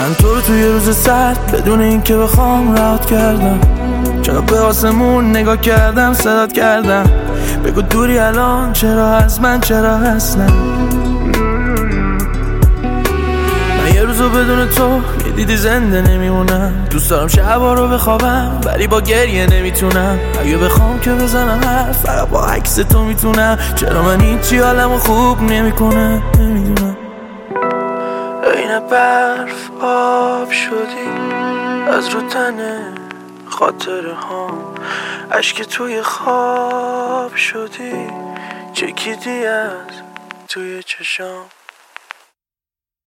من تو رو توی روز سرد بدون این که بخوام رهات کردم. چرا به آسمون نگاه کردم صدات کردم. بگو دوری الان چرا از من، چرا اصلا. من یه روزو بدون تو یه دیدی زنده نمیمونم. دوست دارم شبا رو بخوابم ولی با گریه نمیتونم. اگه بخوام که بزنم حرف فقط با عکس تو میتونم. چرا من هیچی حالمو خوب نمیکنه نمیدونم. عین برف آب شدی از رو تنه خاطره ها. عشق توی خواب شدی چکیدی از توی چشام.